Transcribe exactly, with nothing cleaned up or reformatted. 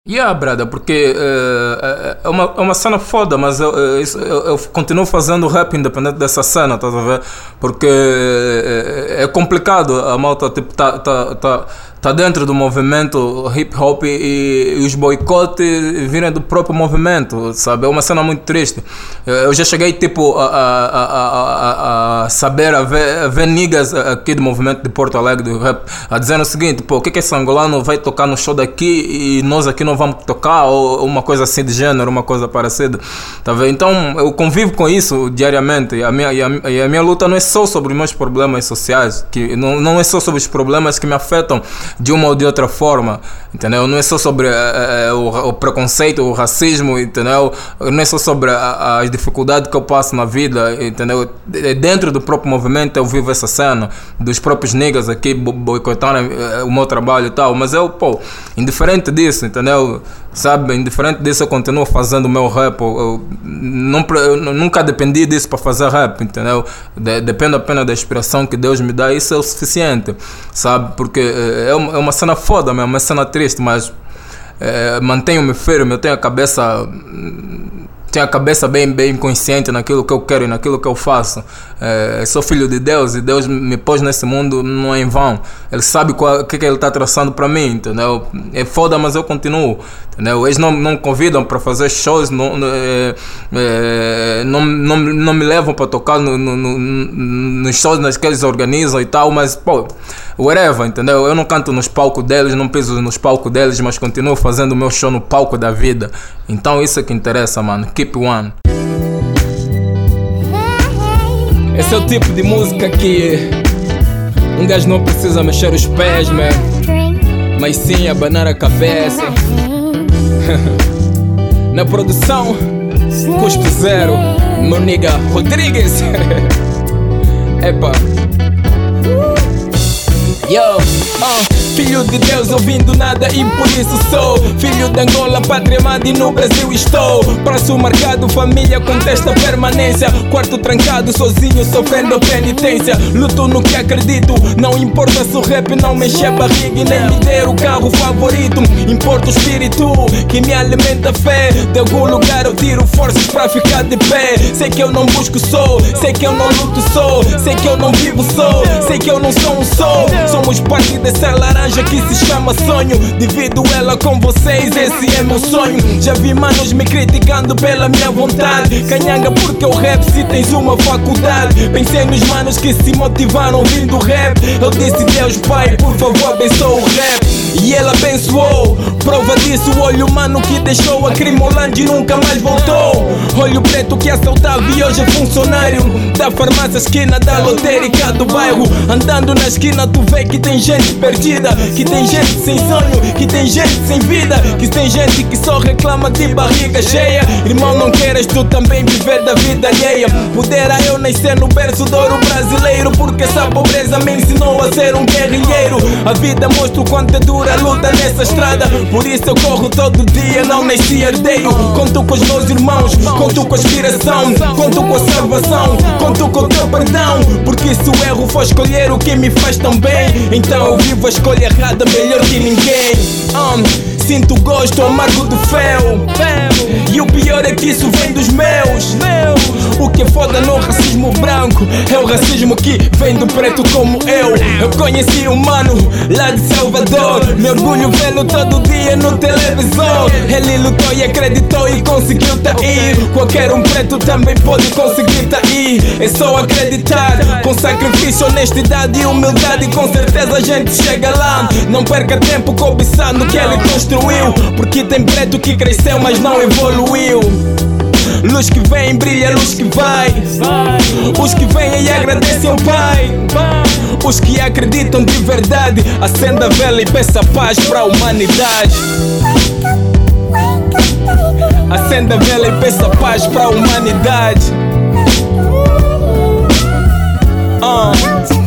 Yeah, brother, porque eh, é, uma, é uma cena foda, mas eu, eu, eu, eu continuo fazendo rap independente dessa cena, estás a ver? Porque é, é complicado, a malta tipo, tá, tá, tá, tá dentro do movimento hip hop e, e os boicotes virem do próprio movimento, sabe? É uma cena muito triste. Eu já cheguei tipo a, a, a, a, a saber, a ver, a ver niggas aqui do movimento de Porto Alegre, do rap, a dizer o seguinte: pô, o que que esse angolano vai tocar no show daqui e nós aqui não vamos tocar, ou uma coisa assim de gênero, uma coisa parecida, tá vendo? Então eu convivo com isso diariamente, e a minha, e a, e a minha luta não é só sobre os meus problemas sociais, que não, não é só sobre os problemas que me afetam de uma ou de outra forma, entendeu? Não é só sobre uh, o, o preconceito, o racismo, entendeu? Não é só sobre a, as dificuldades que eu passo na vida, entendeu? Dentro do próprio movimento eu vivo essa cena dos próprios niggas aqui boicotarem uh, o meu trabalho e tal, mas eu, pô, indiferente disso, entendeu? Sabe, indiferente disso eu continuo fazendo o meu rap. Eu, eu, não, eu nunca dependi disso para fazer rap, entendeu? De, depende apenas da inspiração que Deus me dá, isso é o suficiente, sabe? Porque é uma, é uma cena foda mesmo, é uma cena triste, mas é, mantenho-me firme, eu tenho a cabeça... Tenho a cabeça bem, bem consciente naquilo que eu quero e naquilo que eu faço. É, sou filho de Deus e Deus me pôs nesse mundo não é em vão. Ele sabe o que, que Ele está traçando para mim, entendeu? É foda, mas eu continuo, entendeu? Eles não, não me convidam para fazer shows, não, é, é, não, não, não me levam para tocar no, no, no, nos shows que eles organizam e tal, mas, pô, whatever, entendeu? Eu não canto nos palcos deles, não piso nos palcos deles, mas continuo fazendo o meu show no palco da vida. Então isso é que interessa, mano. Keep one. Esse é o tipo de música que um gajo não precisa mexer os pés, man, mas sim abanar a cabeça. Na produção, custo zero, meu nigga Rodrigues. Epa. Yo, uh, filho de Deus ouvindo nada e por isso sou filho de Angola, pátria amada e no Brasil estou. Prazo marcado, família contesta permanência. Quarto trancado, sozinho sofrendo penitência. Luto no que acredito, não importa se o rap não me enche a barriga e nem me der o carro favorito. Importa o espírito que me alimenta a fé. De algum lugar eu tiro forças pra ficar de pé. Sei que eu não busco sou, sei que eu não luto sou, sei que eu não vivo sou, sei que eu não sou um sou. Somos parte dessa laranja que se chama sonho. Divido ela com vocês, esse é meu sonho. Já vi manos me criticando pela minha vontade. Canhanga porque o rap se tens uma faculdade. Pensei nos manos que se motivaram ouvindo rap. Eu disse Deus Pai, por favor abençoa o rap. E ele abençoou. Prova disso o olho humano que deixou a Crimolândia e nunca mais voltou. Olho preto que assaltava e hoje é funcionário da farmácia esquina da lotérica do bairro. Andando na esquina tu vê que tem gente perdida, que tem gente sem sonho, que tem gente sem vida, que tem gente que só reclama de barriga cheia. Irmão, não queres tu também viver da vida alheia? Pudera eu nascer no berço de ouro brasileiro, porque essa pobreza me ensinou a ser um guerrilheiro. A vida mostra o quanto é dura a luta nessa estrada, por isso eu corro todo dia, não nasci herdeiro. Conto com os meus irmãos, conto com a inspiração, conto com a salvação, conto com o teu perdão. Porque se o erro for escolher o que me faz tão bem, então eu vivo a escolha errada melhor que ninguém. um, Sinto o gosto amargo do fel, e o pior é que isso vem dos meus. O que é foda no racismo branco é o racismo que vem do preto como eu. Eu conheci um mano lá de Salvador, me orgulho vê-lo todo dia no televisor. Ele lutou e acreditou e conseguiu tá ir. Qualquer um preto também pode conseguir tá aí. É só acreditar, com sacrifício, honestidade e humildade, com certeza a gente chega lá. Não perca tempo cobiçando o que ele construiu, porque tem preto que cresceu mas não evoluiu. Luz que vem, brilha, luz que vai. Os que vêm e agradecem ao Pai. Os que acreditam de verdade, acenda a vela e peça paz para a humanidade. Acenda a vela e peça paz para a humanidade. uh.